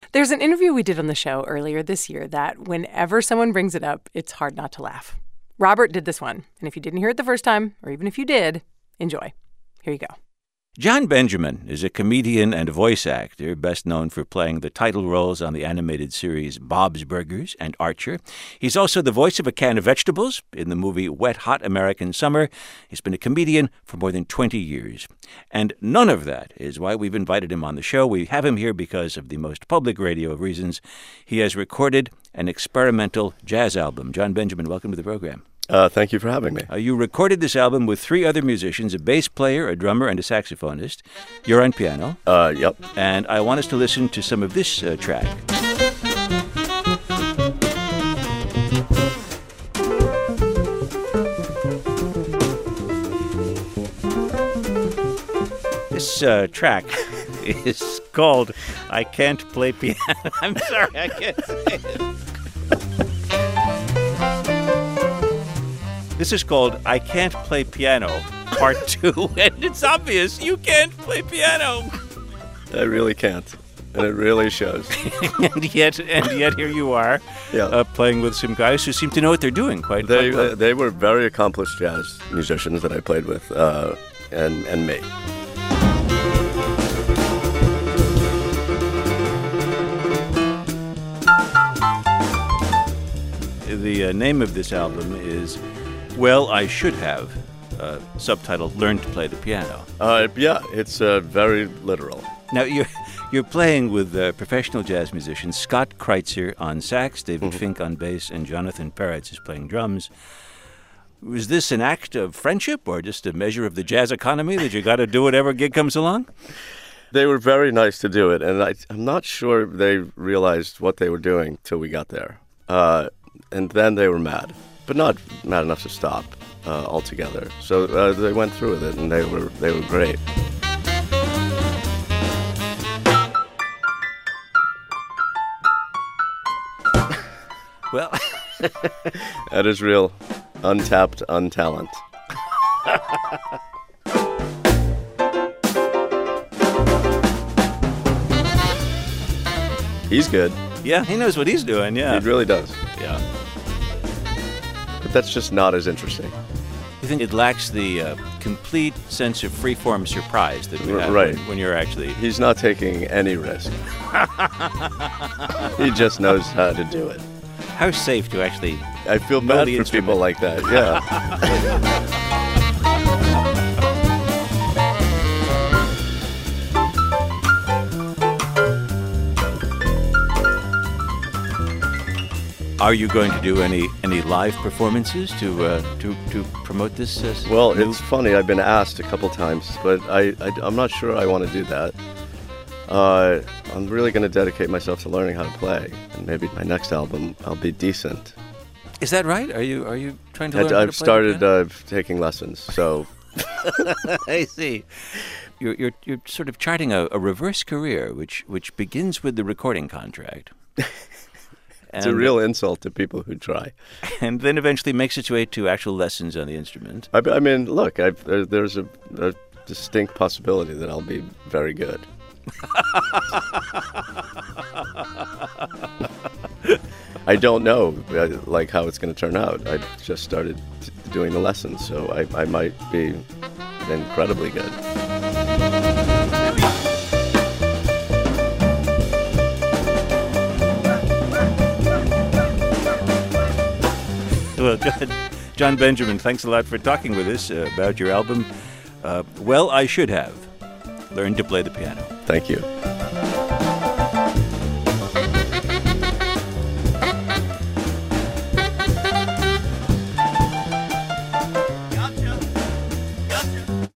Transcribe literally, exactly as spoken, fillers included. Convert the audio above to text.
There's an interview we did on the show earlier this year that whenever someone brings it up, it's hard not to laugh. Robert did this one, and if you didn't hear it the first time, or even if you did, enjoy. Here you go. John Benjamin is a comedian and voice actor, best known for playing the title roles on the animated series Bob's Burgers and Archer. He's also the voice of a can of vegetables in the movie Wet Hot American Summer. He's been a comedian for more than twenty years. And none of that is why we've invited him on the show. We have him here because of the most public radio of reasons. He has recorded an experimental jazz album. John Benjamin, welcome to the program. Uh, thank you for having me. Uh, you recorded this album with three other musicians, a bass player, a drummer, and a saxophonist. You're on piano. Uh, yep. And I want us to listen to some of this uh, track. This uh, track is called I Can't Play Piano. I'm sorry, I can't say it. This is called I Can't Play Piano, Part two, and it's obvious you can't play piano. I really can't, and it really shows. and yet, and yet, here you are, yeah. uh, playing with some guys who seem to know what they're doing. Quite. They quite well. uh, they were very accomplished jazz musicians that I played with, uh, and and me. The uh, name of this album is Well, I Should Have, uh, subtitled Learn to Play the Piano. Uh, yeah, it's uh, very literal. Now, you're, you're playing with uh, professional jazz musicians Scott Kreitzer on sax, David mm-hmm. Fink on bass, and Jonathan Peretz is playing drums. Was this an act of friendship or just a measure of the jazz economy that you got to do whatever gig comes along? They were very nice to do it, and I, I'm not sure they realized what they were doing till we got there. Uh, and then they were mad. But not mad enough to stop uh, altogether. So uh, they went through with it, and they were they were great. Well, that is real untapped untalent. He's good. Yeah, he knows what he's doing, yeah. He really does. Yeah. But that's just not as interesting. You think it lacks the uh, complete sense of freeform surprise that we have right. when, when you're actually... He's not taking any risk. He just knows how to do it. How safe to actually... I feel bad for instrument. people like that, yeah. Are you going to do any, any live performances to uh, to to promote this? Uh, well, new... it's funny. I've been asked a couple times, but I, I I'm not sure I want to do that. Uh, I'm really going to dedicate myself to learning how to play, and maybe my next album I'll be decent. Is that right? Are you are you trying to learn I, how to I've play started uh, taking lessons, so. I see. You're you're you're sort of charting a, a reverse career, which which begins with the recording contract. It's and, a real insult to people who try. And then eventually makes its way to actual lessons on the instrument. I, I mean, look, I've, there, there's a, a distinct possibility that I'll be very good. I don't know, uh, like, how it's going to turn out. I just started t- doing the lessons, so I, I might be incredibly good. Well, John, John Benjamin, thanks a lot for talking with us uh, about your album. Uh, well, I Should Have. Learn to Play the Piano. Thank you.